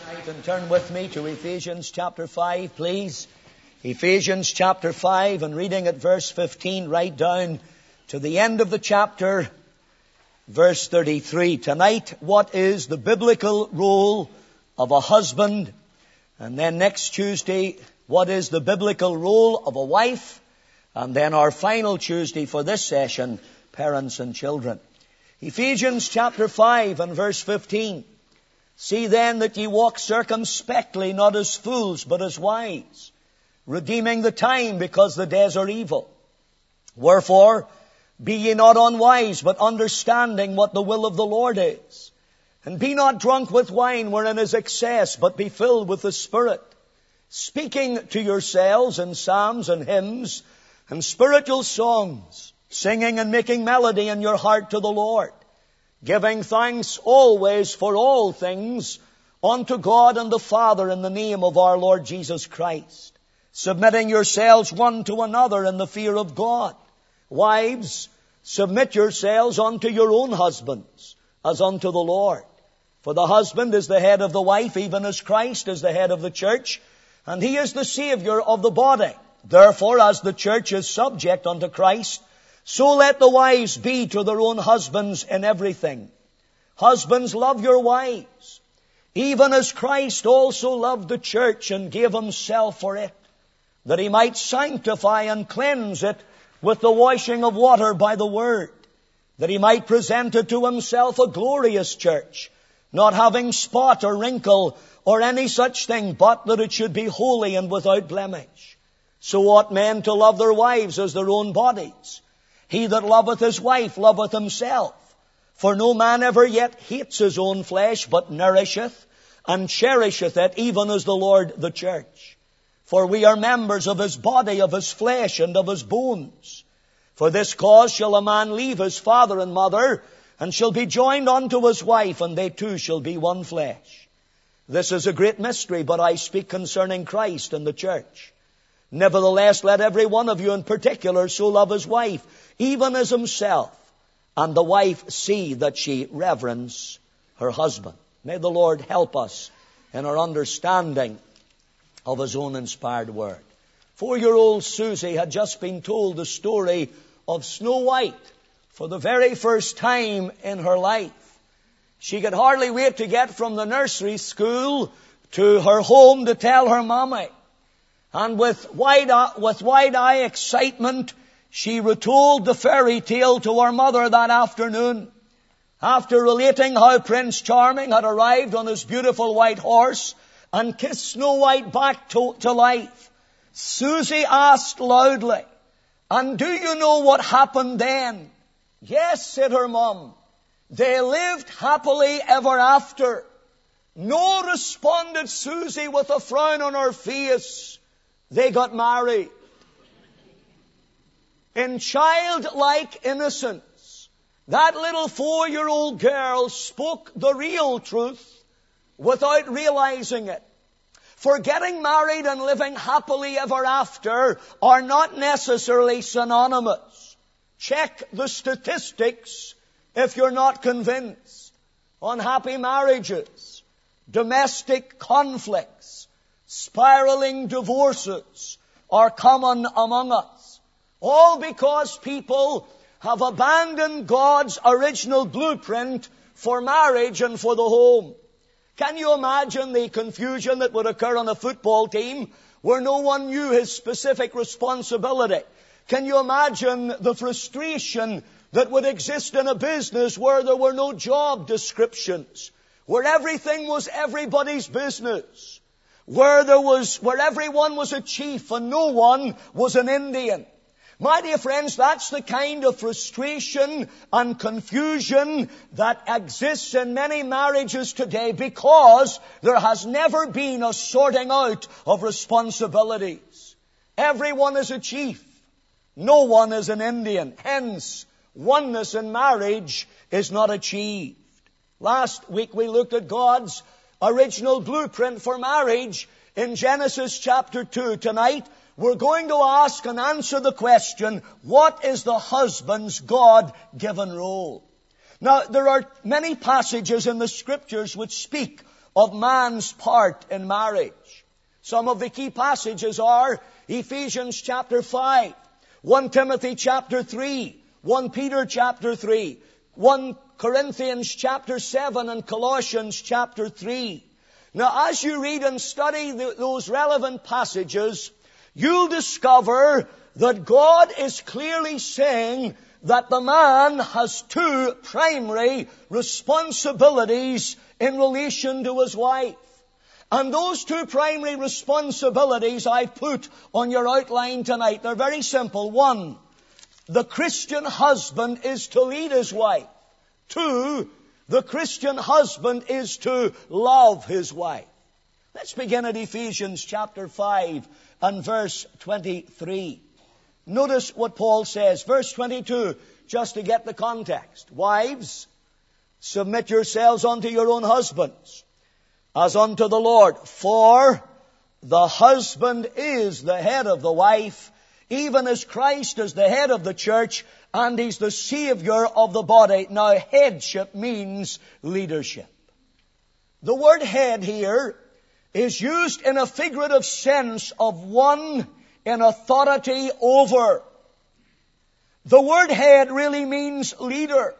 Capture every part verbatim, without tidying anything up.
And turn with me to Ephesians chapter five, please. Ephesians chapter five, and reading at verse fifteen right down to the end of the chapter, verse thirty-three. Tonight, what is the biblical role of a husband? And then next Tuesday, what is the biblical role of a wife? And then our final Tuesday for this session, parents and children. Ephesians chapter five and verse fifteen. See then that ye walk circumspectly, not as fools, but as wise, redeeming the time, because the days are evil. Wherefore, be ye not unwise, but understanding what the will of the Lord is. And be not drunk with wine, wherein is excess, but be filled with the Spirit, speaking to yourselves in psalms and hymns and spiritual songs, singing and making melody in your heart to the Lord, giving thanks always for all things unto God and the Father in the name of our Lord Jesus Christ, submitting yourselves one to another in the fear of God. Wives, submit yourselves unto your own husbands, as unto the Lord. For the husband is the head of the wife, even as Christ is the head of the church, and he is the Savior of the body. Therefore, as the church is subject unto Christ, so let the wives be to their own husbands in everything. Husbands, love your wives, even as Christ also loved the church and gave himself for it, that he might sanctify and cleanse it with the washing of water by the word, that he might present it to himself a glorious church, not having spot or wrinkle or any such thing, but that it should be holy and without blemish. So ought men to love their wives as their own bodies. He that loveth his wife loveth himself. For no man ever yet hates his own flesh, but nourisheth and cherisheth it, even as the Lord the church. For we are members of his body, of his flesh, and of his bones. For this cause shall a man leave his father and mother, and shall be joined unto his wife, and they two shall be one flesh. This is a great mystery, but I speak concerning Christ and the church. Nevertheless, let every one of you in particular so love his wife, even as himself, and the wife see that she reverence her husband. May the Lord help us in our understanding of his own inspired word. Four-year-old Susie had just been told the story of Snow White for the very first time in her life. She could hardly wait to get from the nursery school to her home to tell her mommy. And with wide, with wide-eye excitement, she retold the fairy tale to her mother that afternoon. After relating how Prince Charming had arrived on his beautiful white horse and kissed Snow White back to, to life, Susie asked loudly, "And do you know what happened then?" "Yes," said her mum. "They lived happily ever after." "No," responded Susie with a frown on her face. "They got married." In childlike innocence, that little four-year-old girl spoke the real truth without realizing it. For getting married and living happily ever after are not necessarily synonymous. Check the statistics if you're not convinced. Unhappy marriages, domestic conflicts, spiraling divorces are common among us. All because people have abandoned God's original blueprint for marriage and for the home. Can you imagine the confusion that would occur on a football team where no one knew his specific responsibility? Can you imagine the frustration that would exist in a business where there were no job descriptions, where everything was everybody's business, where there was, where everyone was a chief and no one was an Indian? My dear friends, that's the kind of frustration and confusion that exists in many marriages today because there has never been a sorting out of responsibilities. Everyone is a chief. No one is an Indian. Hence, oneness in marriage is not achieved. Last week we looked at God's original blueprint for marriage in Genesis chapter two. Tonight, we're going to ask and answer the question, what is the husband's God-given role? Now, there are many passages in the Scriptures which speak of man's part in marriage. Some of the key passages are Ephesians chapter five, First Timothy chapter three, First Peter chapter three, First Corinthians chapter seven, and Colossians chapter three. Now, as you read and study the, those relevant passages, you'll discover that God is clearly saying that the man has two primary responsibilities in relation to his wife. And those two primary responsibilities I put on your outline tonight. They're very simple. One, the Christian husband is to lead his wife. Two, the Christian husband is to love his wife. Let's begin at Ephesians chapter five and verse twenty-three. Notice what Paul says. Verse twenty-two, just to get the context. Wives, submit yourselves unto your own husbands, as unto the Lord. For the husband is the head of the wife, even as Christ is the head of the church, and He's the Savior of the body. Now, headship means leadership. The word head here is used in a figurative sense of one in authority over. The word head really means leader.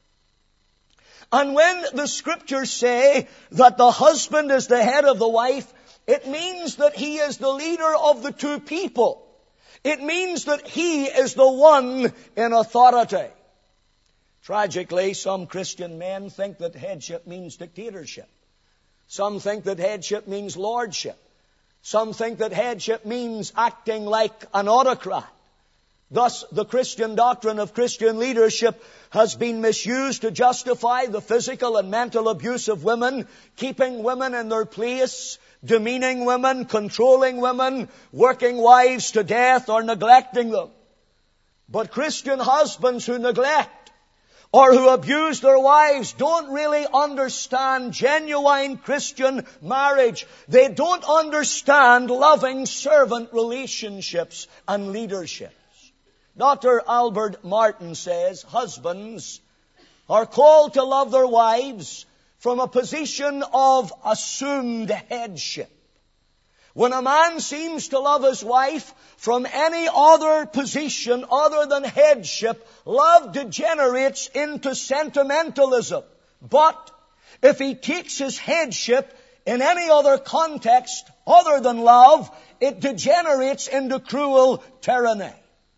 And when the Scriptures say that the husband is the head of the wife, it means that he is the leader of the two people. It means that he is the one in authority. Tragically, some Christian men think that headship means dictatorship. Some think that headship means lordship. Some think that headship means acting like an autocrat. Thus, the Christian doctrine of Christian leadership has been misused to justify the physical and mental abuse of women, keeping women in their place, demeaning women, controlling women, working wives to death, or neglecting them. But Christian husbands who neglect or who abuse their wives don't really understand genuine Christian marriage. They don't understand loving servant relationships and leadership. Doctor Albert Martin says husbands are called to love their wives from a position of assumed headship. When a man seems to love his wife from any other position other than headship, love degenerates into sentimentalism. But if he takes his headship in any other context other than love, it degenerates into cruel tyranny.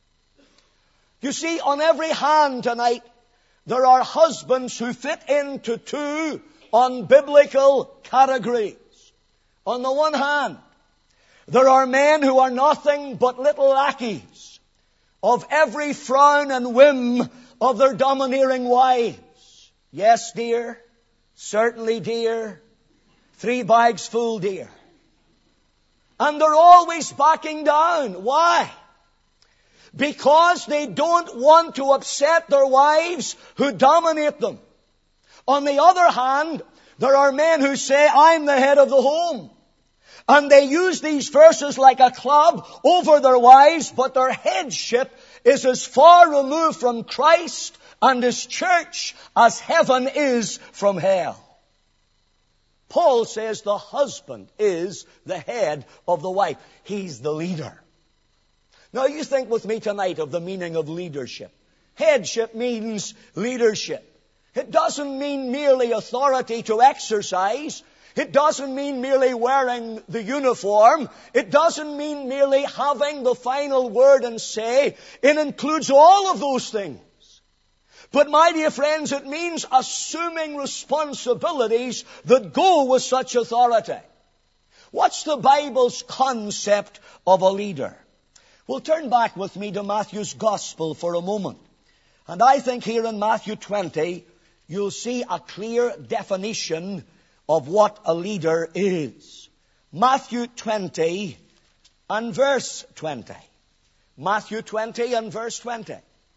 You see, on every hand tonight, there are husbands who fit into two unbiblical categories. On the one hand, there are men who are nothing but little lackeys of every frown and whim of their domineering wives. Yes, dear. Certainly, dear. Three bags full, dear. And they're always backing down. Why? Because they don't want to upset their wives who dominate them. On the other hand, there are men who say, I'm the head of the home. And they use these verses like a club over their wives, but their headship is as far removed from Christ and His church as heaven is from hell. Paul says the husband is the head of the wife. He's the leader. Now you think with me tonight of the meaning of leadership. Headship means leadership. It doesn't mean merely authority to exercise. It doesn't mean merely wearing the uniform. It doesn't mean merely having the final word and say. It includes all of those things. But my dear friends, it means assuming responsibilities that go with such authority. What's the Bible's concept of a leader? Well, turn back with me to Matthew's Gospel for a moment. And I think here in Matthew twenty, you'll see a clear definition of what a leader is. Matthew twenty and verse twenty. Matthew twenty and verse twenty.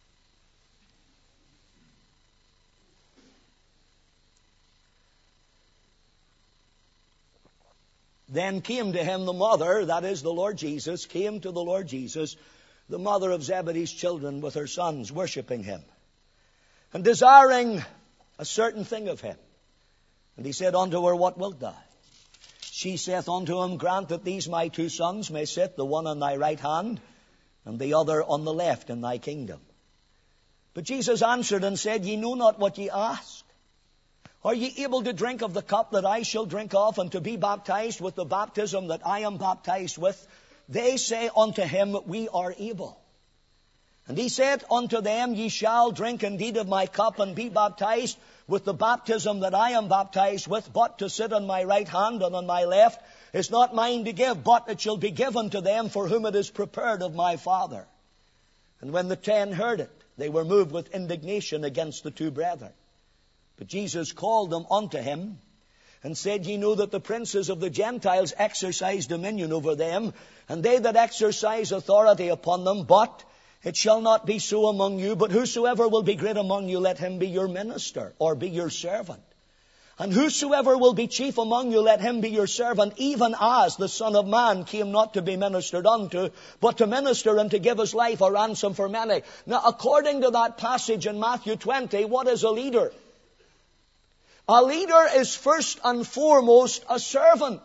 Then came to him the mother, that is the Lord Jesus, came to the Lord Jesus, the mother of Zebedee's children with her sons, worshipping Him, and desiring a certain thing of Him. And he said unto her, What wilt thou? She saith unto him, Grant that these my two sons may sit, the one on thy right hand, and the other on the left in thy kingdom. But Jesus answered and said, Ye know not what ye ask. Are ye able to drink of the cup that I shall drink of, and to be baptized with the baptism that I am baptized with? They say unto him, We are able. And he said unto them, Ye shall drink indeed of my cup, and be baptized with the baptism that I am baptized with, but to sit on my right hand and on my left is not mine to give, but it shall be given to them for whom it is prepared of my Father. And when the ten heard it, they were moved with indignation against the two brethren. But Jesus called them unto him, and said, Ye know that the princes of the Gentiles exercise dominion over them, and they that exercise authority upon them, but it shall not be so among you, but whosoever will be great among you, let him be your minister, or be your servant. And whosoever will be chief among you, let him be your servant, even as the Son of Man came not to be ministered unto, but to minister and to give his life a ransom for many. Now, according to that passage in Matthew twenty, what is a leader? A leader is first and foremost a servant.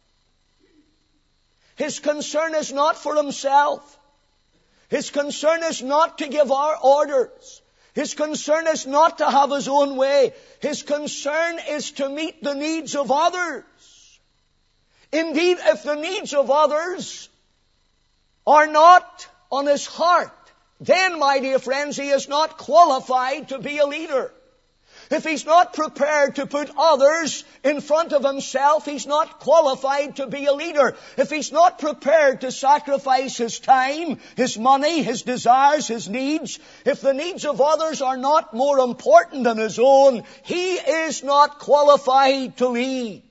His concern is not for himself. His concern is not to give our orders. His concern is not to have his own way. His concern is to meet the needs of others. Indeed, if the needs of others are not on his heart, then, my dear friends, he is not qualified to be a leader. If he's not prepared to put others in front of himself, he's not qualified to be a leader. If he's not prepared to sacrifice his time, his money, his desires, his needs, if the needs of others are not more important than his own, he is not qualified to lead.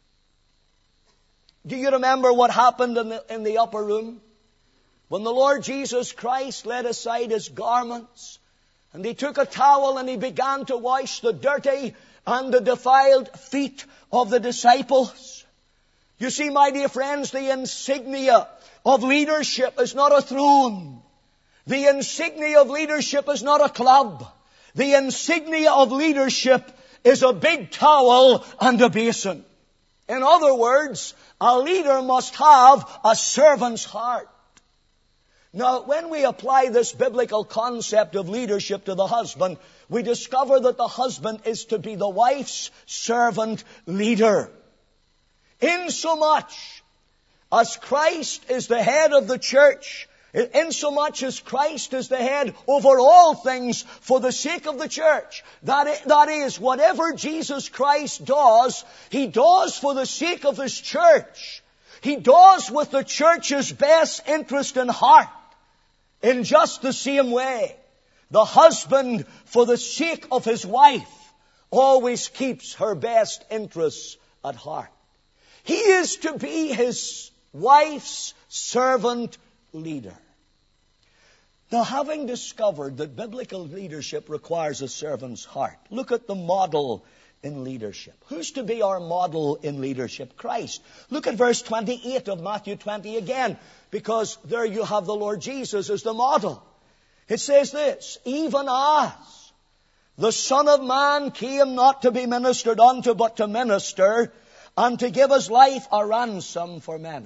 Do you remember what happened in the, in the upper room? When the Lord Jesus Christ laid aside his garments, and he took a towel and he began to wash the dirty and the defiled feet of the disciples. You see, my dear friends, the insignia of leadership is not a throne. The insignia of leadership is not a club. The insignia of leadership is a big towel and a basin. In other words, a leader must have a servant's heart. Now, when we apply this biblical concept of leadership to the husband, we discover that the husband is to be the wife's servant leader. Insomuch as Christ is the head of the church, insomuch as Christ is the head over all things for the sake of the church, that is, that is, whatever Jesus Christ does, he does for the sake of his church. He does with the church's best interest in heart. In just the same way, the husband, for the sake of his wife, always keeps her best interests at heart. He is to be his wife's servant leader. Now, having discovered that biblical leadership requires a servant's heart, look at the model in leadership. Who's to be our model in leadership? Christ. Look at verse twenty-eight of Matthew twenty again, because there you have the Lord Jesus as the model. It says this, Even as the Son of Man came not to be ministered unto, but to minister, and to give his life a ransom for many.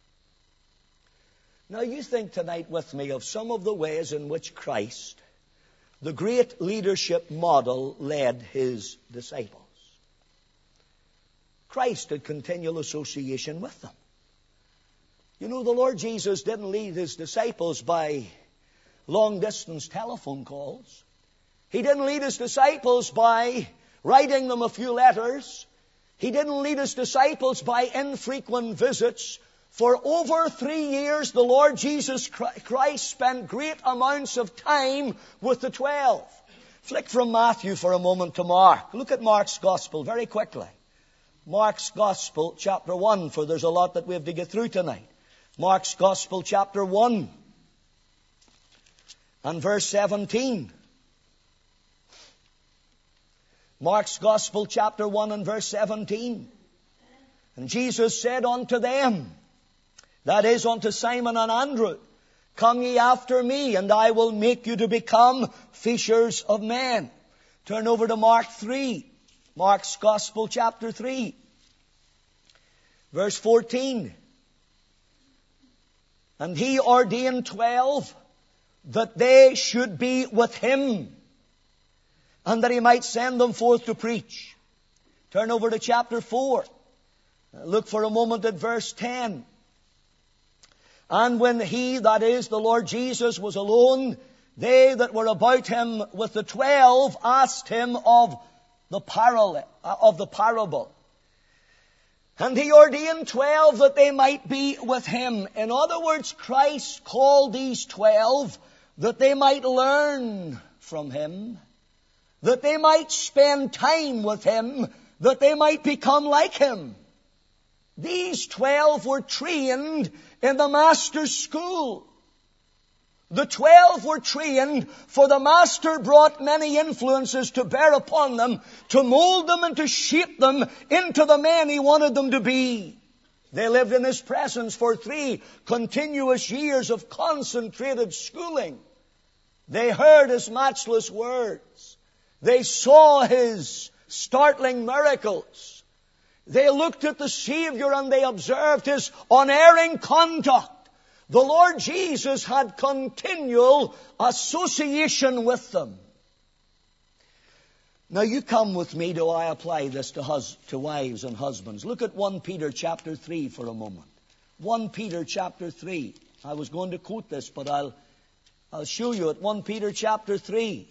Now you think tonight with me of some of the ways in which Christ, the great leadership model, led his disciples. Christ had continual association with them. You know, the Lord Jesus didn't lead his disciples by long-distance telephone calls. He didn't lead his disciples by writing them a few letters. He didn't lead his disciples by infrequent visits. For over three years, the Lord Jesus Christ spent great amounts of time with the twelve. Flick from Matthew for a moment to Mark. Look at Mark's Gospel very quickly. Mark's Gospel, chapter one, for there's a lot that we have to get through tonight. Mark's Gospel, chapter one, and verse seventeen. Mark's Gospel, chapter one, and verse seventeen. And Jesus said unto them, that is, unto Simon and Andrew, Come ye after me, and I will make you to become fishers of men. Turn over to Mark three. Mark's Gospel, chapter three, verse fourteen. And he ordained twelve that they should be with him, and that he might send them forth to preach. Turn over to chapter four. Look for a moment at verse ten. And when he, that is the Lord Jesus, was alone, they that were about him with the twelve asked him of the parable, of the parable. And he ordained twelve that they might be with him. In other words, Christ called these twelve that they might learn from him, that they might spend time with him, that they might become like him. These twelve were trained in the Master's school. The twelve were trained, for the Master brought many influences to bear upon them, to mold them and to shape them into the men he wanted them to be. They lived in his presence for three continuous years of concentrated schooling. They heard his matchless words. They saw his startling miracles. They looked at the Savior and they observed his unerring conduct. The Lord Jesus had continual association with them. Now you come with me to I apply this to, hus- to wives and husbands. Look at First Peter chapter three for a moment. First Peter chapter three. I was going to quote this, but I'll, I'll show you it. First Peter chapter three.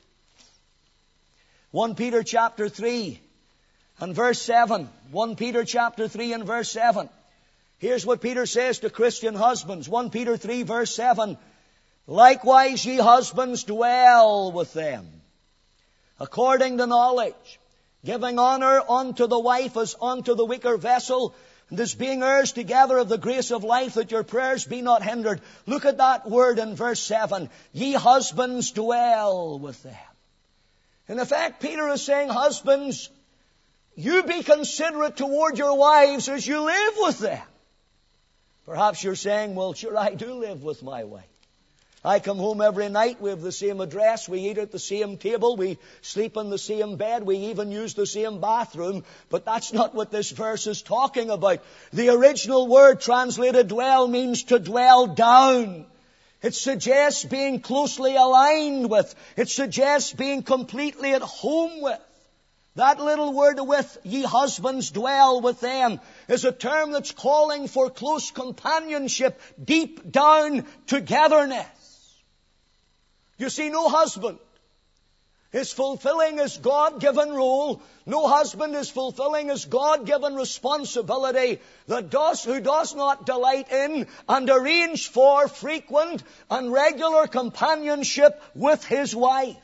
First Peter chapter three and verse seven. First Peter chapter three and verse seven. Here's what Peter says to Christian husbands. First Peter three verse seven. Likewise ye husbands dwell with them, according to knowledge, giving honor unto the wife as unto the weaker vessel, and as being heirs together of the grace of life, that your prayers be not hindered. Look at that word in verse seven. Ye husbands dwell with them. In effect, Peter is saying, husbands, you be considerate toward your wives as you live with them. Perhaps you're saying, well, sure, I do live with my wife. I come home every night, we have the same address, we eat at the same table, we sleep in the same bed, we even use the same bathroom. But that's not what this verse is talking about. The original word translated dwell means to dwell down. It suggests being closely aligned with. It suggests being completely at home with. That little word with, ye husbands dwell with them, is a term that's calling for close companionship, deep down togetherness. You see, no husband is fulfilling his God-given role. No husband is fulfilling his God-given responsibility that does, who does not delight in and arrange for frequent and regular companionship with his wife.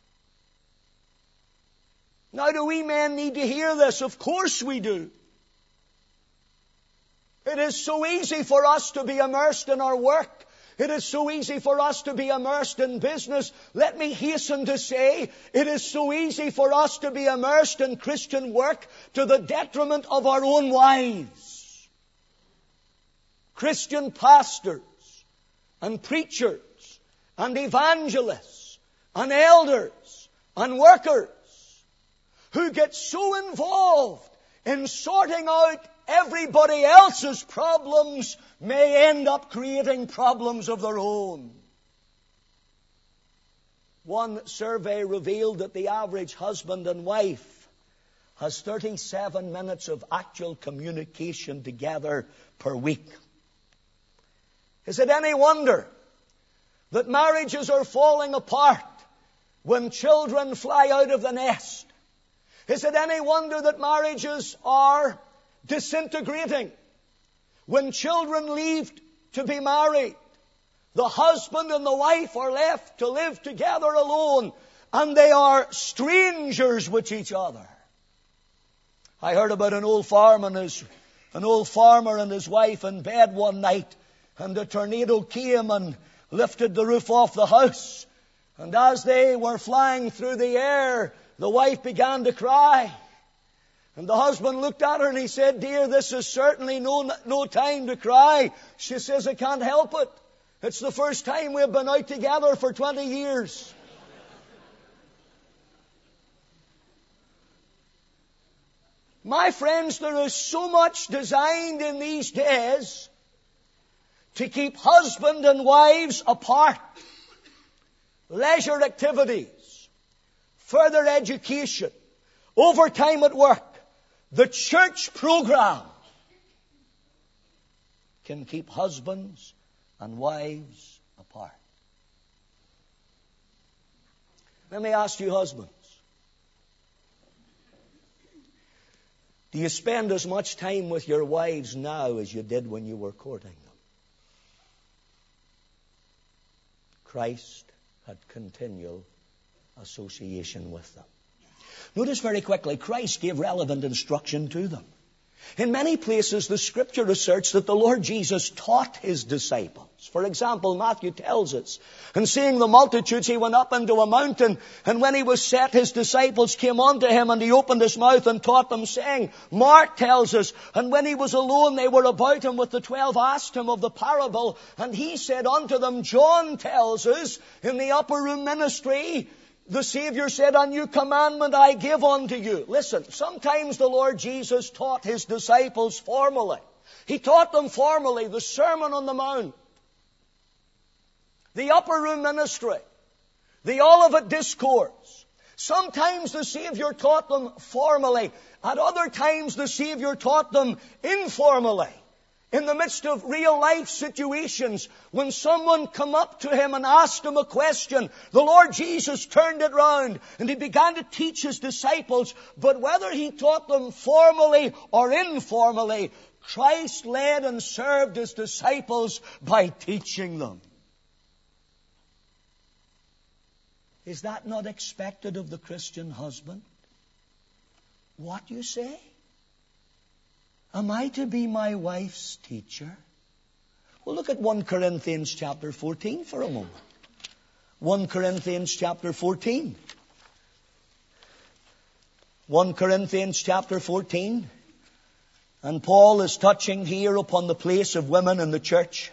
Now, do we men need to hear this? Of course we do. It is so easy for us to be immersed in our work. It is so easy for us to be immersed in business. Let me hasten to say, it is so easy for us to be immersed in Christian work to the detriment of our own wives. Christian pastors and preachers and evangelists and elders and workers who get so involved in sorting out everybody else's problems may end up creating problems of their own. One survey revealed that the average husband and wife has thirty-seven minutes of actual communication together per week. Is it any wonder that marriages are falling apart when children fly out of the nest? Is it any wonder that marriages are disintegrating when children leave to be married? The husband and the wife are left to live together alone, and they are strangers with each other. I heard about an old farmer and his, an old farmer and his wife in bed one night, and a tornado came and lifted the roof off the house. And as they were flying through the air, the wife began to cry. And the husband looked at her and he said, "Dear, this is certainly no, no time to cry." She says, "I can't help it. It's the first time we've been out together for twenty years. My friends, there is so much designed in these days to keep husband and wives apart. Leisure activities, further education, overtime at work, the church program can keep husbands and wives apart. Let me ask you, husbands, do you spend as much time with your wives now as you did when you were courting them? Christ had continual association with them. Notice very quickly, Christ gave relevant instruction to them. In many places, the Scripture asserts that the Lord Jesus taught His disciples. For example, Matthew tells us, and seeing the multitudes, He went up into a mountain, and when He was set, His disciples came unto Him, and He opened His mouth and taught them, saying, Mark tells us, and when He was alone, they were about Him with the twelve, asked Him of the parable, and He said unto them, John tells us, in the upper room ministry, the Savior said, a new commandment I give unto you. Listen, sometimes the Lord Jesus taught His disciples formally. He taught them formally the Sermon on the Mount, the upper room ministry, the Olivet Discourse. Sometimes the Savior taught them formally. At other times the Savior taught them informally. In the midst of real life situations, when someone come up to Him and asked Him a question, the Lord Jesus turned it round and He began to teach His disciples. But whether He taught them formally or informally, Christ led and served His disciples by teaching them. Is that not expected of the Christian husband? What you say? Am I to be my wife's teacher? Well, look at First Corinthians chapter fourteen for a moment. First Corinthians chapter fourteen. First Corinthians chapter fourteen. And Paul is touching here upon the place of women in the church.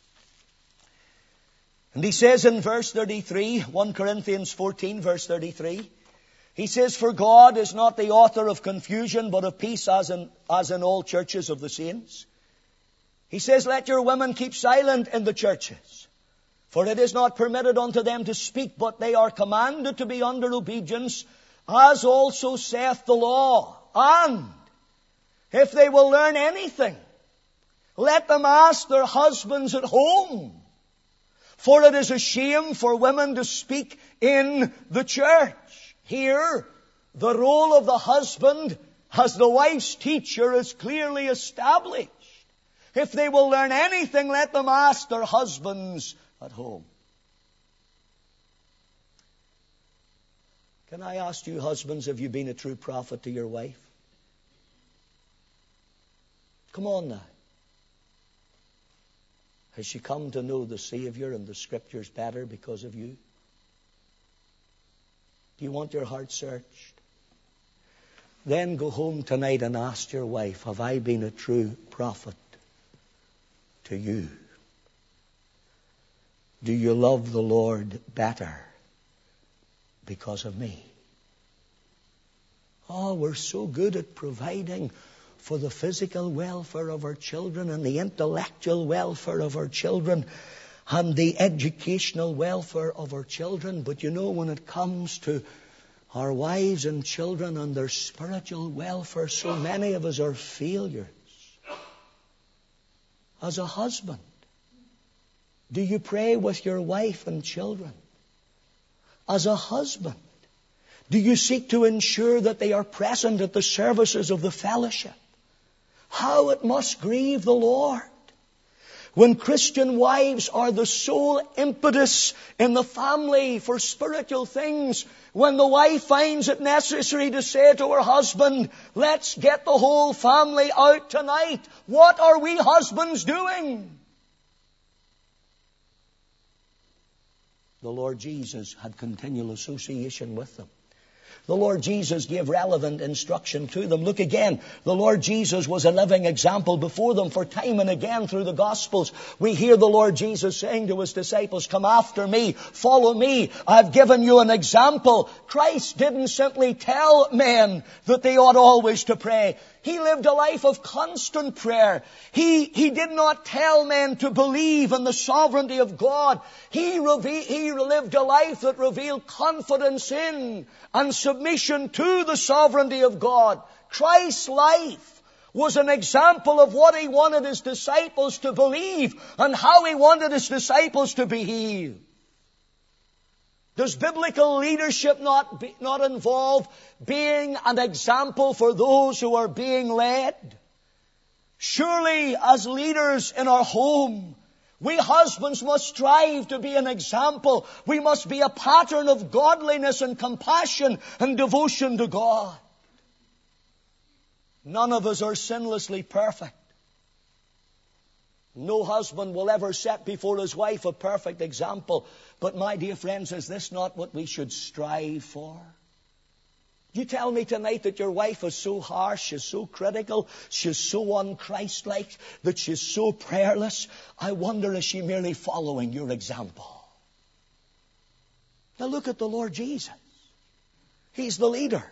And he says in verse thirty-three, First Corinthians fourteen, verse thirty-three, he says, For God is not the author of confusion, but of peace, as in, as in all churches of the saints. He says, Let your women keep silent in the churches, for it is not permitted unto them to speak, but they are commanded to be under obedience, as also saith the law. And if they will learn anything, let them ask their husbands at home, for it is a shame for women to speak in the church. Here, the role of the husband as the wife's teacher is clearly established. If they will learn anything, let them ask their husbands at home. Can I ask you, husbands, have you been a true prophet to your wife? Come on now. Has she come to know the Savior and the Scriptures better because of you? Do you want your heart searched? Then go home tonight and ask your wife, have I been a true prophet to you? Do you love the Lord better because of me? Oh, we're so good at providing for the physical welfare of our children and the intellectual welfare of our children and the educational welfare of our children. But you know, when it comes to our wives and children and their spiritual welfare, so many of us are failures. As a husband, do you pray with your wife and children? As a husband, do you seek to ensure that they are present at the services of the fellowship? How it must grieve the Lord when Christian wives are the sole impetus in the family for spiritual things, when the wife finds it necessary to say to her husband, let's get the whole family out tonight. What are we husbands doing? The Lord Jesus had continual association with them. The Lord Jesus gave relevant instruction to them. Look again, the Lord Jesus was a living example before them. For time and again through the Gospels, we hear the Lord Jesus saying to His disciples, come after me, follow me, I've given you an example. Christ didn't simply tell men that they ought always to pray. He lived a life of constant prayer. He, he did not tell men to believe in the sovereignty of God. He, reve- he lived a life that revealed confidence in and submission to the sovereignty of God. Christ's life was an example of what He wanted His disciples to believe and how He wanted His disciples to behave. Does biblical leadership not be, not involve being an example for those who are being led? Surely, as leaders in our home, we husbands must strive to be an example. We must be a pattern of godliness and compassion and devotion to God. None of us are sinlessly perfect. No husband will ever set before his wife a perfect example. But my dear friends, is this not what we should strive for? You tell me tonight that your wife is so harsh, she's so critical, she's so un-Christ-like, that she's so prayerless. I wonder, is she merely following your example? Now look at the Lord Jesus. He's the leader.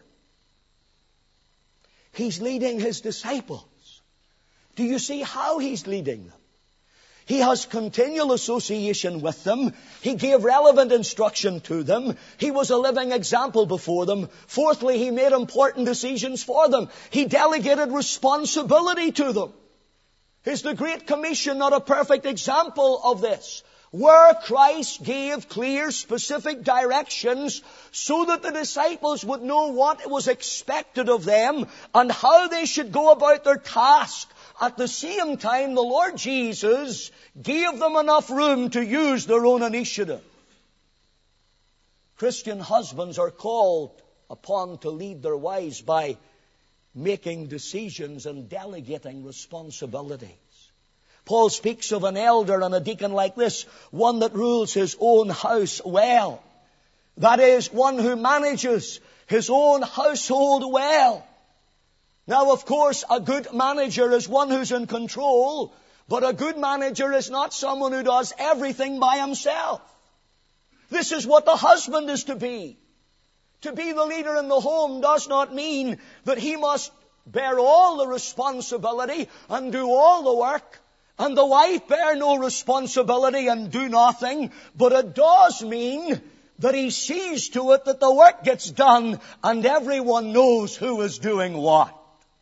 He's leading His disciples. Do you see how He's leading them? He has continual association with them. He gave relevant instruction to them. He was a living example before them. Fourthly, He made important decisions for them. He delegated responsibility to them. Is the Great Commission not a perfect example of this? Where Christ gave clear, specific directions so that the disciples would know what was expected of them and how they should go about their task. At the same time, the Lord Jesus gave them enough room to use their own initiative. Christian husbands are called upon to lead their wives by making decisions and delegating responsibilities. Paul speaks of an elder and a deacon like this, one that rules his own house well. That is, one who manages his own household well. Now, of course, a good manager is one who's in control, but a good manager is not someone who does everything by himself. This is what the husband is to be. To be the leader in the home does not mean that he must bear all the responsibility and do all the work, and the wife bear no responsibility and do nothing, but it does mean that he sees to it that the work gets done and everyone knows who is doing what.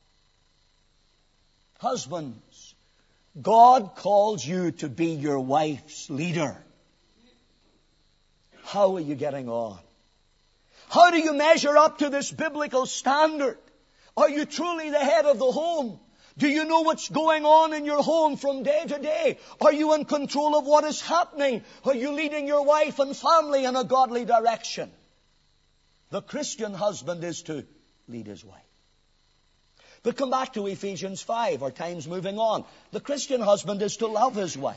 Husbands, God calls you to be your wife's leader. How are you getting on? How do you measure up to this biblical standard? Are you truly the head of the home? Do you know what's going on in your home from day to day? Are you in control of what is happening? Are you leading your wife and family in a godly direction? The Christian husband is to lead his wife. But come back to Ephesians five. Our time's moving on. The Christian husband is to love his wife.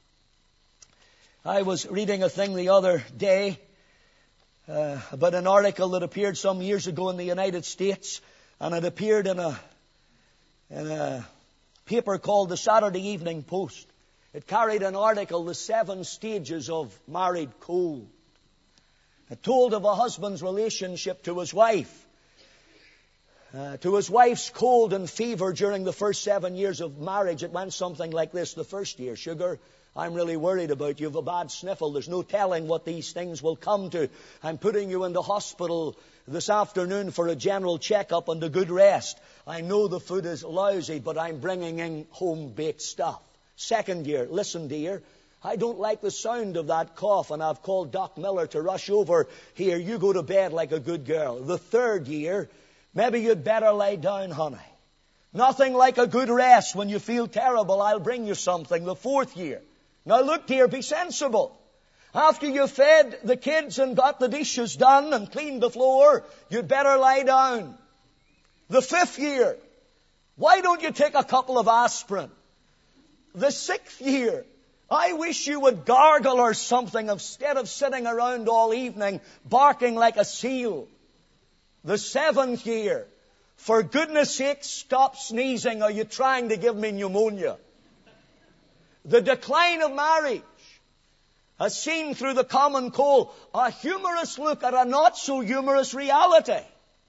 I was reading a thing the other day uh, about an article that appeared some years ago in the United States, and it appeared in a in a paper called the Saturday Evening Post. It carried an article, The Seven Stages of Married Cold. It told of a husband's relationship to his wife. Uh, to his wife's cold and fever during the first seven years of marriage, it went something like this. The first year, sugar, I'm really worried about you. You have a bad sniffle. There's no telling what these things will come to. I'm putting you in the hospital this afternoon for a general checkup and a good rest. I know the food is lousy, but I'm bringing in home-baked stuff. Second year, listen, dear, I don't like the sound of that cough, and I've called Doc Miller to rush over here. You go to bed like a good girl. The third year, maybe you'd better lay down, honey. Nothing like a good rest. When you feel terrible, I'll bring you something. The fourth year. Now look, dear, be sensible. After you've fed the kids and got the dishes done and cleaned the floor, you'd better lie down. The fifth year. Why don't you take a couple of aspirin? The sixth year. I wish you would gargle or something instead of sitting around all evening barking like a seal. The seventh year. For goodness sake, stop sneezing. Are you trying to give me pneumonia? The decline of marriage has seen through the common coal a humorous look at a not so humorous reality.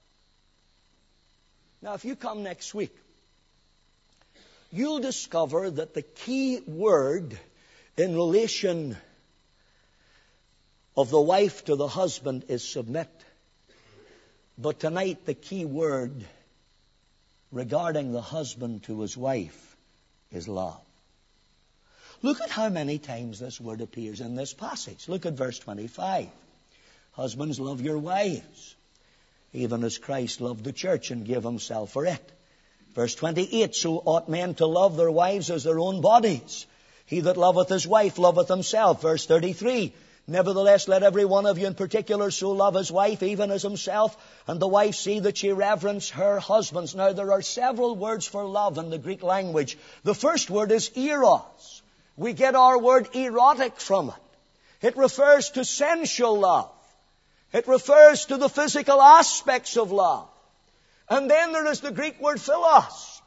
Now, if you come next week, you'll discover that the key word in relation of the wife to the husband is submit. But tonight, the key word regarding the husband to his wife is love. Look at how many times this word appears in this passage. Look at verse twenty-five. Husbands, love your wives, even as Christ loved the church and gave himself for it. Verse twenty-eight, so ought men to love their wives as their own bodies. He that loveth his wife loveth himself. Verse thirty-three, nevertheless, let every one of you in particular so love his wife even as himself, and the wife see that she reverence her husbands. Now, there are several words for love in the Greek language. The first word is eros. We get our word erotic from it. It refers to sensual love. It refers to the physical aspects of love. And then there is the Greek word philos.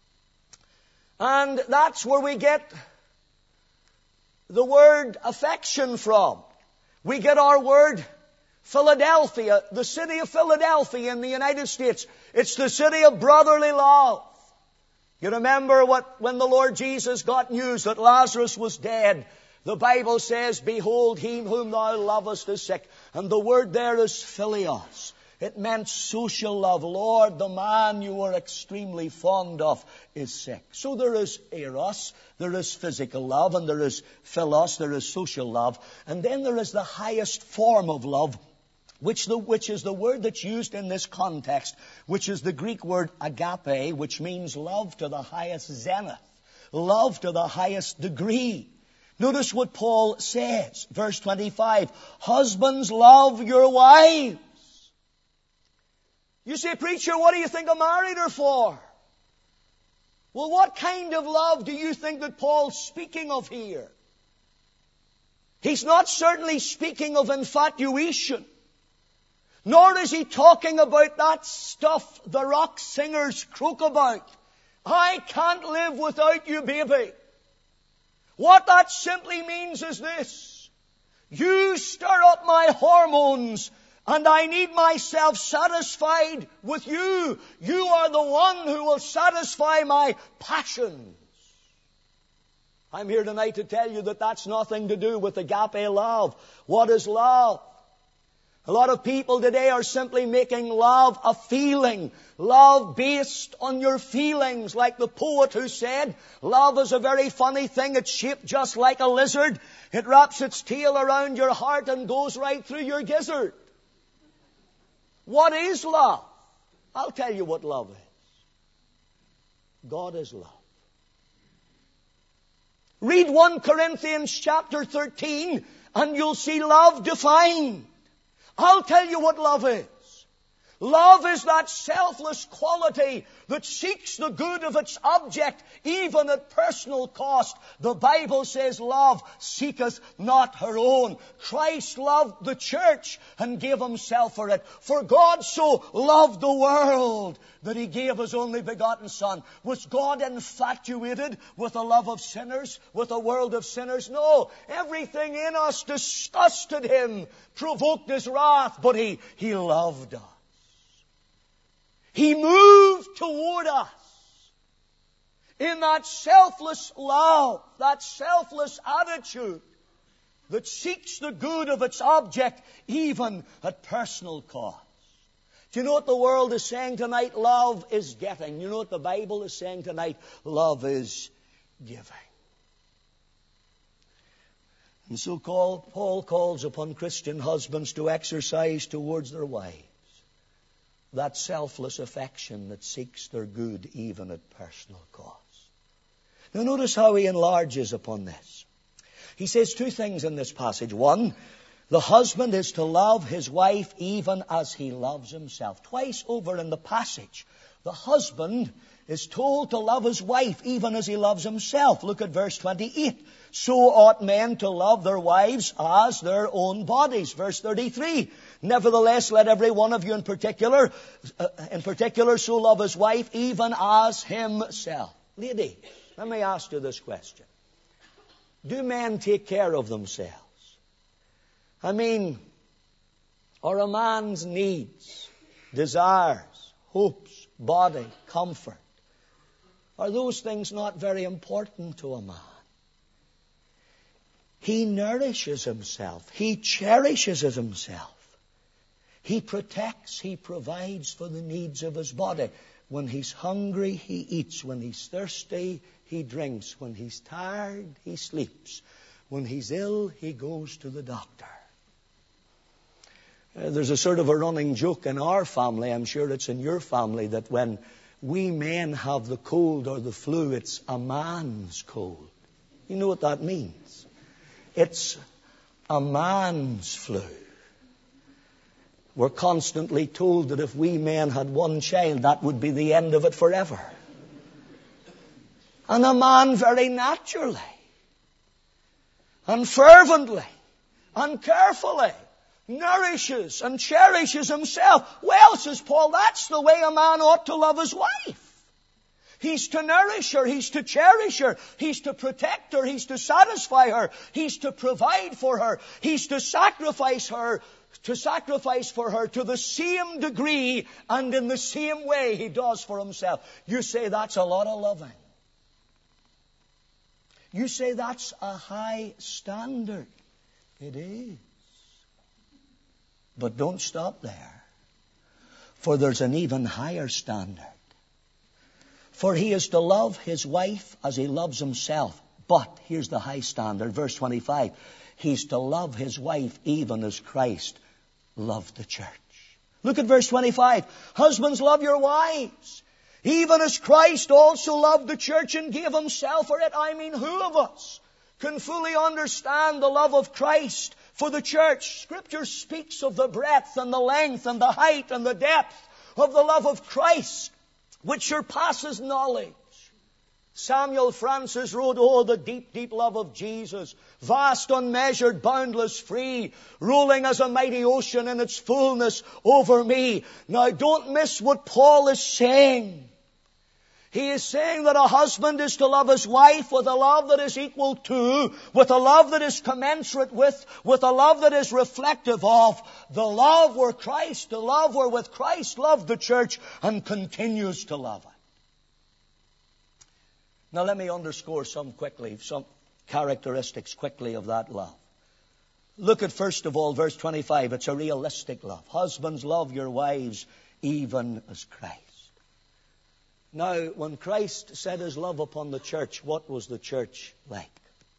And that's where we get the word affection from. We get our word Philadelphia, the city of Philadelphia in the United States. It's the city of brotherly love. You remember what, when the Lord Jesus got news that Lazarus was dead, the Bible says, behold, he whom thou lovest is sick. And the word there is philios. It meant social love. Lord, the man you are extremely fond of is sick. So there is eros, there is physical love, and there is philos, there is social love. And then there is the highest form of love, which, the, which is the word that's used in this context, which is the Greek word agape, which means love to the highest zenith, love to the highest degree. Notice what Paul says, verse twenty-five, husbands, love your wives. You say, preacher, what do you think I married her for? Well, what kind of love do you think that Paul's speaking of here? He's not certainly speaking of infatuation. Nor is he talking about that stuff the rock singers croak about. I can't live without you, baby. What that simply means is this. You stir up my hormones, and I need myself satisfied with you. You are the one who will satisfy my passions. I'm here tonight to tell you that that's nothing to do with agape love. What is love? A lot of people today are simply making love a feeling. Love based on your feelings. Like the poet who said, love is a very funny thing. It's shaped just like a lizard. It wraps its tail around your heart and goes right through your gizzard. What is love? I'll tell you what love is. God is love. Read First Corinthians chapter thirteen and you'll see love defined. I'll tell you what love is. Love is that selfless quality that seeks the good of its object, even at personal cost. The Bible says love seeketh not her own. Christ loved the church and gave himself for it. For God so loved the world that he gave his only begotten Son. Was God infatuated with the love of sinners, with a world of sinners? No. Everything in us disgusted him, provoked his wrath, but he, he loved us. He moved toward us in that selfless love, that selfless attitude that seeks the good of its object even at personal cost. Do you know what the world is saying tonight? Love is getting. You know what the Bible is saying tonight? Love is giving. And so Paul calls upon Christian husbands to exercise towards their wives that selfless affection that seeks their good even at personal cost. Now notice how he enlarges upon this. He says two things in this passage. One, the husband is to love his wife even as he loves himself. Twice over in the passage, the husband is told to love his wife even as he loves himself. Look at verse twenty-eight. So ought men to love their wives as their own bodies. Verse thirty-three. Nevertheless, let every one of you in particular, uh, in particular, so love his wife, even as himself. Lady, let me ask you this question. Do men take care of themselves? I mean, are a man's needs, desires, hopes, body, comfort, are those things not very important to a man? He nourishes himself. He cherishes himself. He protects, he provides for the needs of his body. When he's hungry, he eats. When he's thirsty, he drinks. When he's tired, he sleeps. When he's ill, he goes to the doctor. Uh, there's a sort of a running joke in our family, I'm sure it's in your family, that when we men have the cold or the flu, it's a man's cold. You know what that means? It's a man's flu. We're constantly told that if we men had one child, that would be the end of it forever. And a man very naturally and fervently and carefully nourishes and cherishes himself. Well, says Paul, that's the way a man ought to love his wife. He's to nourish her. He's to cherish her. He's to protect her. He's to satisfy her. He's to provide for her. He's to sacrifice her, to sacrifice for her to the same degree and in the same way he does for himself. You say that's a lot of loving. You say that's a high standard. It is. But don't stop there. For there's an even higher standard. For he is to love his wife as he loves himself. But, here's the high standard, verse twenty-five. He's to love his wife even as Christ loved the church. Look at verse twenty-five. Husbands, love your wives, even as Christ also loved the church and gave himself for it. I mean, who of us can fully understand the love of Christ for the church? Scripture speaks of the breadth and the length and the height and the depth of the love of Christ, which surpasses knowledge. Samuel Francis wrote, oh, the deep, deep love of Jesus, vast, unmeasured, boundless, free, rolling as a mighty ocean in its fullness over me. Now, don't miss what Paul is saying. He is saying that a husband is to love his wife with a love that is equal to, with a love that is commensurate with, with a love that is reflective of the love where Christ, the love wherewith Christ loved the church and continues to love it. Now let me underscore some quickly, some characteristics quickly of that love. Look at first of all verse twenty-five. It's a realistic love. Husbands, love your wives even as Christ. Now, when Christ set his love upon the church, what was the church like?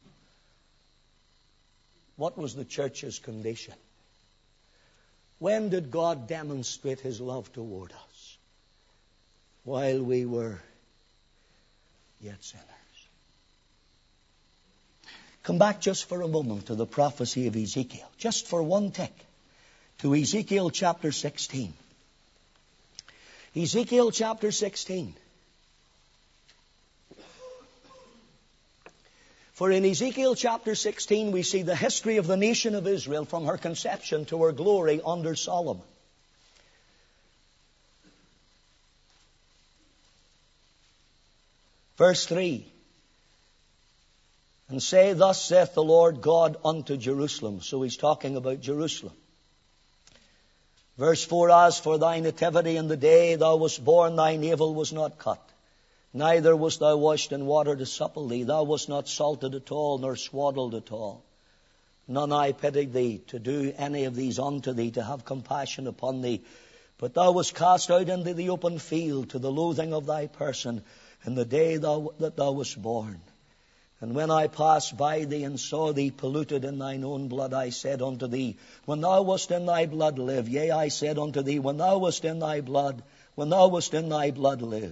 What was the church's condition? When did God demonstrate his love toward us? While we were yet sinners. Come back just for a moment to the prophecy of Ezekiel. Just for one tick. To Ezekiel chapter sixteen. Ezekiel chapter sixteen. For in Ezekiel chapter sixteen we see the history of the nation of Israel from her conception to her glory under Solomon. Verse three. And say, thus saith the Lord God unto Jerusalem. So he's talking about Jerusalem. Verse four, as for thy nativity in the day thou wast born, thy navel was not cut. Neither wast thou washed in water to supple thee. Thou wast not salted at all, nor swaddled at all. None I pitied thee to do any of these unto thee, to have compassion upon thee. But thou wast cast out into the open field to the loathing of thy person in the day thou, that thou wast born. And when I passed by thee and saw thee polluted in thine own blood, I said unto thee, when thou wast in thy blood, live. Yea, I said unto thee, when thou wast in thy blood, when thou wast in thy blood, live.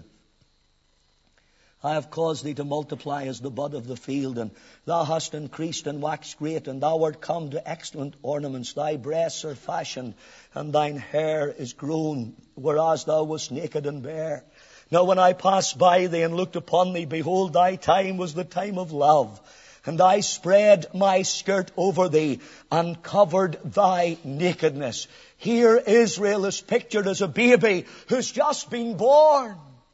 I have caused thee to multiply as the bud of the field, and thou hast increased and waxed great, and thou art come to excellent ornaments. Thy breasts are fashioned, and thine hair is grown, whereas thou wast naked and bare. Now when I passed by thee and looked upon thee, behold, thy time was the time of love, And I spread my skirt over thee and covered thy nakedness. Here Israel is pictured as a baby who's just been born.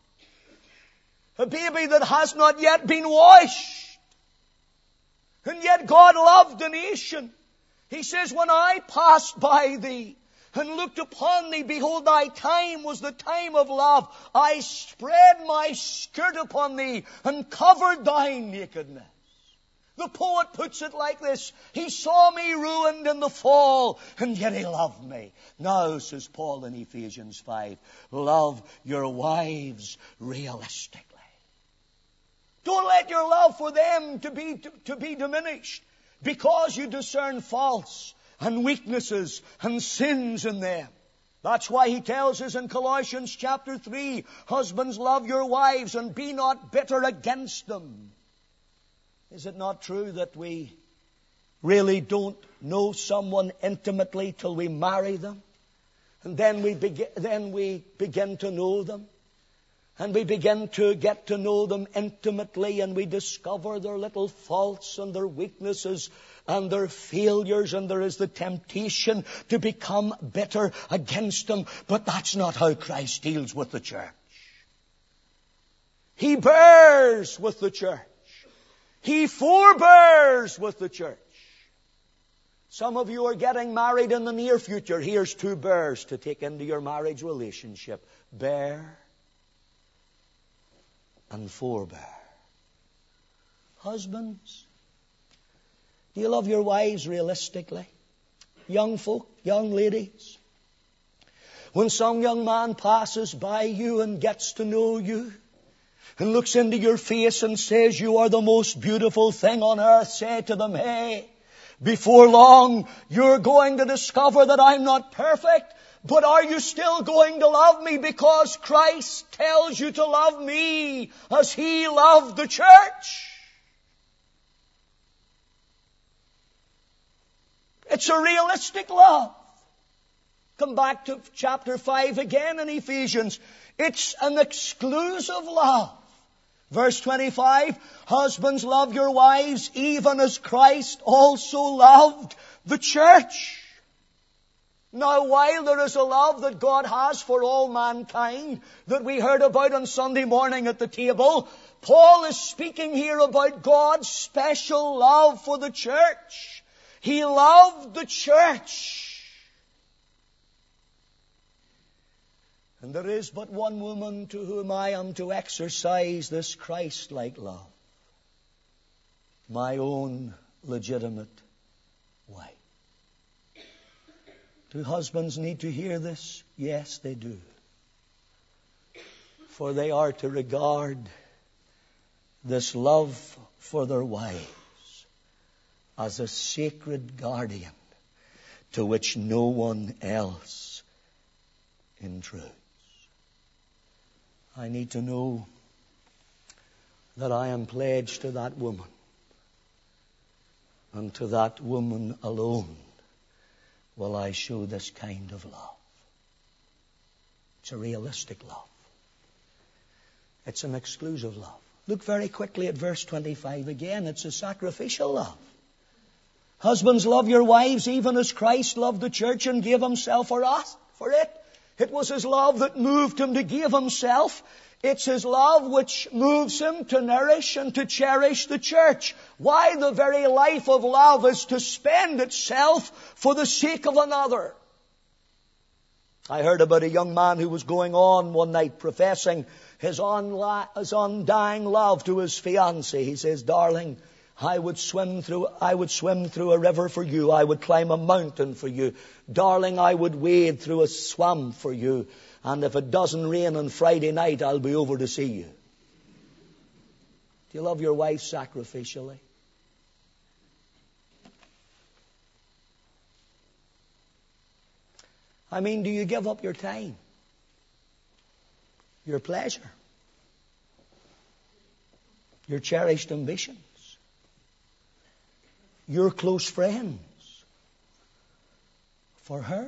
A baby that has not yet been washed. And yet God loved the nation. He says, when I passed by thee and looked upon thee, behold, thy time was the time of love. I spread my skirt upon thee and covered thy nakedness. The poet puts it like this: He saw me ruined in the fall, and yet He loved me. Now, says Paul in Ephesians five, love your wives realistically. Don't let your love for them to be, to, to be diminished because you discern faults and weaknesses and sins in them. That's why he tells us in Colossians chapter three, husbands, love your wives and be not bitter against them. Is it not true that we really don't know someone intimately till we marry them? And then we begin, then we begin to know them. And we begin to get to know them intimately, and we discover their little faults and their weaknesses and their failures, and there is the temptation to become bitter against them. But that's not how Christ deals with the church. He bears with the church. He forbears with the church. Some of you are getting married in the near future. Here's two bears to take into your marriage relationship. Bear and forbear. Husbands, do you love your wives realistically? Young folk, young ladies, when some young man passes by you and gets to know you and looks into your face and says you are the most beautiful thing on earth, say to them, hey, before long you're going to discover that I'm not perfect. But are you still going to love me because Christ tells you to love me as He loved the church? It's a realistic love. Come back to chapter five again in Ephesians. It's an exclusive love. Verse twenty-five, husbands, love your wives even as Christ also loved the church. Now, while there is a love that God has for all mankind that we heard about on Sunday morning at the table, Paul is speaking here about God's special love for the church. He loved the church. And there is but one woman to whom I am to exercise this Christ-like love. My own legitimate wife. Do husbands need to hear this? Yes, they do. For they are to regard this love for their wives as a sacred guardian to which no one else intrudes. I need to know that I am pledged to that woman, and to that woman alone will I show this kind of love. It's a realistic love. It's an exclusive love. Look very quickly at verse twenty-five again. It's a sacrificial love. Husbands, love your wives even as Christ loved the church and gave Himself for us, for it. It was His love that moved Him to give Himself. It's His love which moves Him to nourish and to cherish the church. Why? The very life of love is to spend itself for the sake of another. I heard about a young man who was going on one night professing his, unli- his undying love to his fiancée. He says, darling, I would swim through, I would swim through a river for you. I would climb a mountain for you. Darling, I would wade through a swamp for you. And if it doesn't rain on Friday night, I'll be over to see you. Do you love your wife sacrificially? I mean, do you give up your time? Your pleasure? Your cherished ambitions? Your close friends? For her?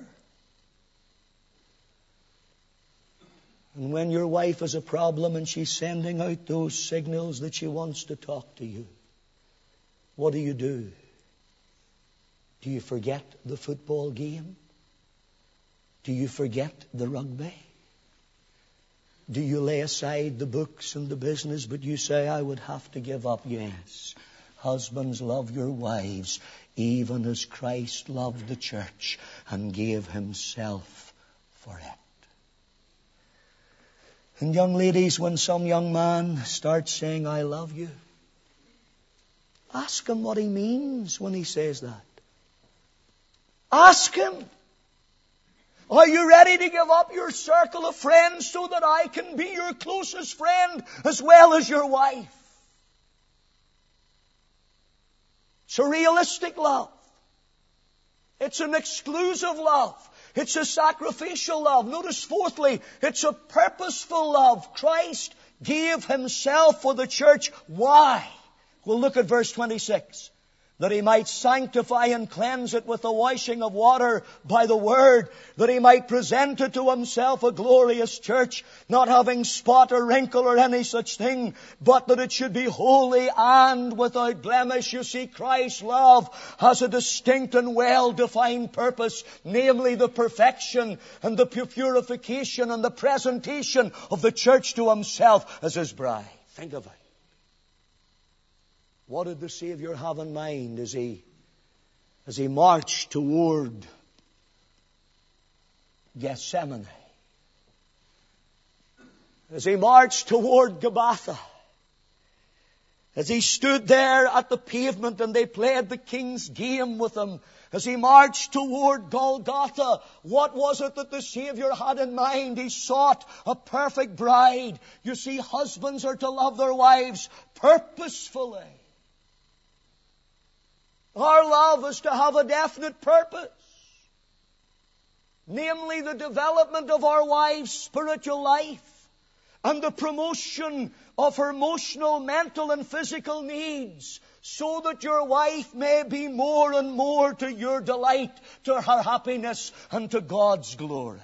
And when your wife has a problem and she's sending out those signals that she wants to talk to you, what do you do? Do you forget the football game? Do you forget the rugby? Do you lay aside the books and the business, but you say, I would have to give up? Yes. Husbands, love your wives, even as Christ loved the church and gave himself for it. And young ladies, when some young man starts saying, I love you, ask him what he means when he says that. Ask him, are you ready to give up your circle of friends so that I can be your closest friend as well as your wife? It's a realistic love. It's an exclusive love. It's a sacrificial love. Notice fourthly, it's a purposeful love. Christ gave himself for the church. Why? We'll look at verse twenty-six. That he might sanctify and cleanse it with the washing of water by the word, that he might present it to himself a glorious church, not having spot or wrinkle or any such thing, but that it should be holy and without blemish. You see, Christ's love has a distinct and well-defined purpose, namely the perfection and the purification and the presentation of the church to himself as his bride. Think of it. What did the Savior have in mind as he, as he marched toward Gethsemane? As he marched toward Gabbatha? As he stood there at the pavement and they played the king's game with him? As he marched toward Golgotha, what was it that the Savior had in mind? He sought a perfect bride. You see, husbands are to love their wives purposefully. Our love is to have a definite purpose. Namely, the development of our wife's spiritual life and the promotion of her emotional, mental, and physical needs, so that your wife may be more and more to your delight, to her happiness, and to God's glory.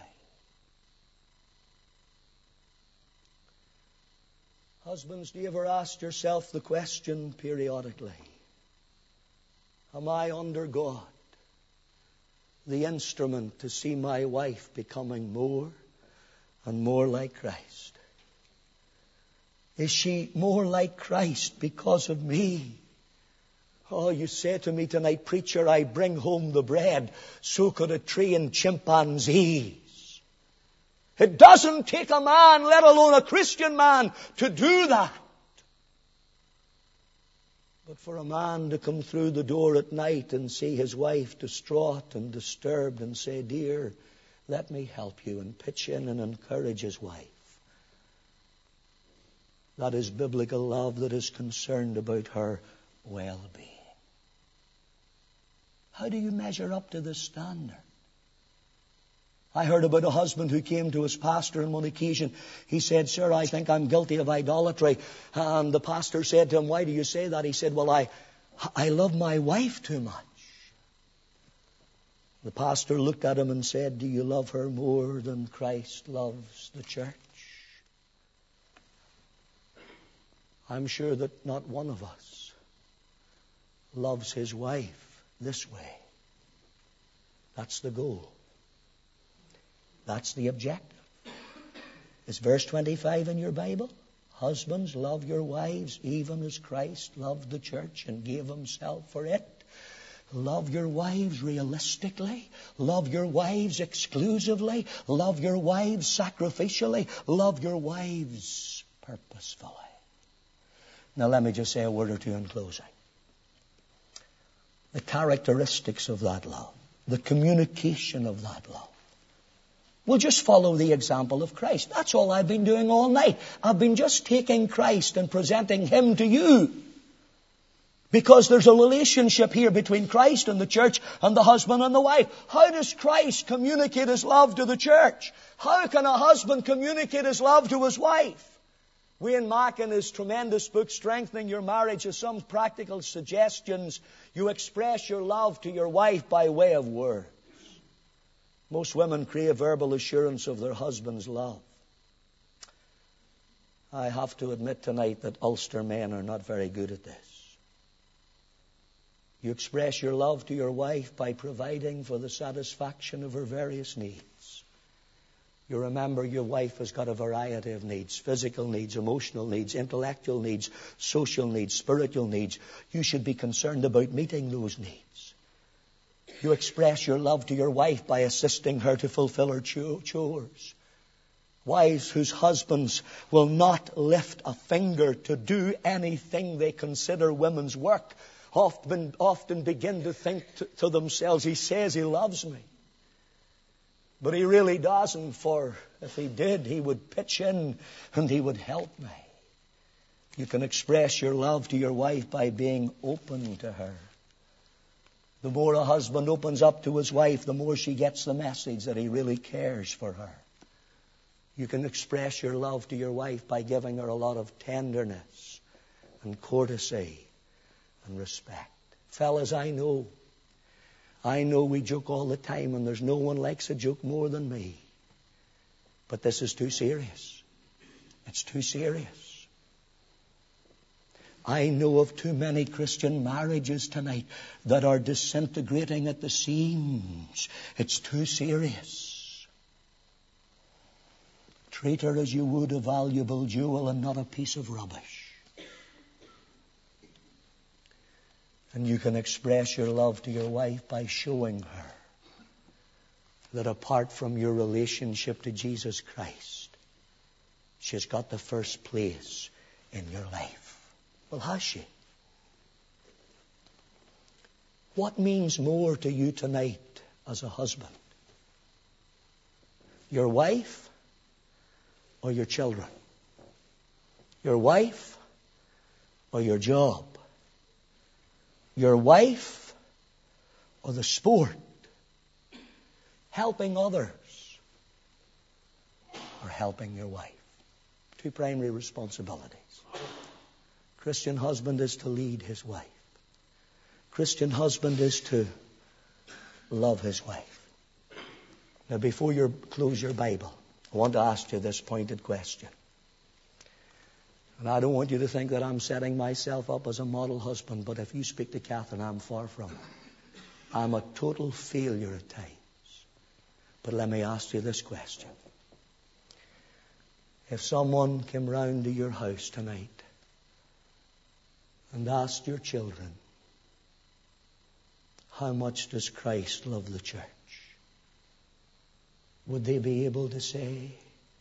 Husbands, do you ever ask yourself the question periodically? Am I under God the instrument to see my wife becoming more and more like Christ? Is she more like Christ because of me? Oh, you say to me tonight, preacher, I bring home the bread. So could a trained chimpanzees. It doesn't take a man, let alone a Christian man, to do that. But for a man to come through the door at night and see his wife distraught and disturbed and say, dear, let me help you, and pitch in and encourage his wife. That is biblical love that is concerned about her well-being. How do you measure up to this standard? I heard about a husband who came to his pastor on one occasion. He said, sir, I think I'm guilty of idolatry. And the pastor said to him, why do you say that? He said, well, I, I love my wife too much. The pastor looked at him and said, do you love her more than Christ loves the church? I'm sure that not one of us loves his wife this way. That's the goal. That's the objective. Is verse twenty-five in your Bible? Husbands, love your wives even as Christ loved the church and gave himself for it. Love your wives realistically. Love your wives exclusively. Love your wives sacrificially. Love your wives purposefully. Now let me just say a word or two in closing. The characteristics of that love. The communication of that love. We'll just follow the example of Christ. That's all I've been doing all night. I've been just taking Christ and presenting him to you. Because there's a relationship here between Christ and the church and the husband and the wife. How does Christ communicate his love to the church? How can a husband communicate his love to his wife? Wayne Mack, in his tremendous book, Strengthening Your Marriage, has some practical suggestions. You express your love to your wife by way of words. Most women crave verbal assurance of their husband's love. I have to admit tonight that Ulster men are not very good at this. You express your love to your wife by providing for the satisfaction of her various needs. You remember your wife has got a variety of needs: physical needs, emotional needs, intellectual needs, social needs, spiritual needs. You should be concerned about meeting those needs. You express your love to your wife by assisting her to fulfill her chores. Wives whose husbands will not lift a finger to do anything they consider women's work often, often begin to think to, to themselves, he says he loves me, but he really doesn't, for if he did, he would pitch in and he would help me. You can express your love to your wife by being open to her. The more a husband opens up to his wife, the more she gets the message that he really cares for her. You can express your love to your wife by giving her a lot of tenderness and courtesy and respect. Fellas, I know, I know we joke all the time, and there's no one likes a joke more than me. But this is too serious. It's too serious. I know of too many Christian marriages tonight that are disintegrating at the seams. It's too serious. Treat her as you would a valuable jewel and not a piece of rubbish. And you can express your love to your wife by showing her that apart from your relationship to Jesus Christ, she's got the first place in your life. Well, has she? What means more to you tonight as a husband? Your wife or your children? Your wife or your job? Your wife or the sport? Helping others or helping your wife? Two primary responsibilities. Christian husband is to lead his wife. Christian husband is to love his wife. Now, before you close your Bible, I want to ask you this pointed question. And I don't want you to think that I'm setting myself up as a model husband, but if you speak to Catherine, I'm far from it. I'm a total failure at times. But let me ask you this question. If someone came round to your house tonight and asked your children, how much does Christ love the church? Would they be able to say,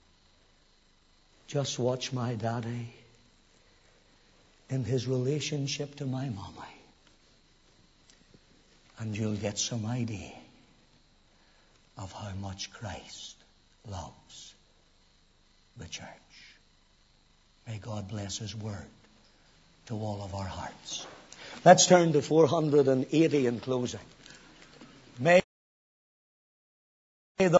just watch my daddy in his relationship to my mommy, and you'll get some idea of how much Christ loves the church. May God bless his word to all of our hearts. Let's turn to four hundred eighty in closing.